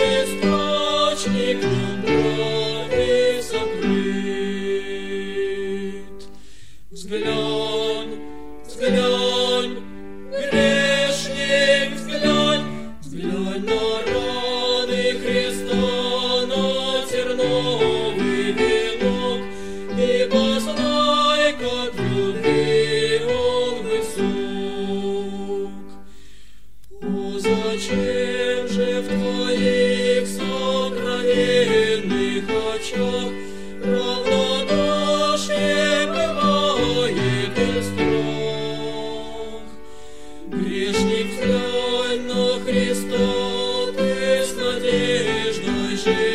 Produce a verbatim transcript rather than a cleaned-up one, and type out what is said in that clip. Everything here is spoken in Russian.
источник добра и сокрыт. Взглянь, взглянь, грешник, взглянь, взглянь на раны Христа, на терновый венок, и познай, как любви Он высок. О, зачем же в твоих сокровенных очах равнодушие бывает и страх? Грешник, взглянь на Христа, ты с надеждой живи.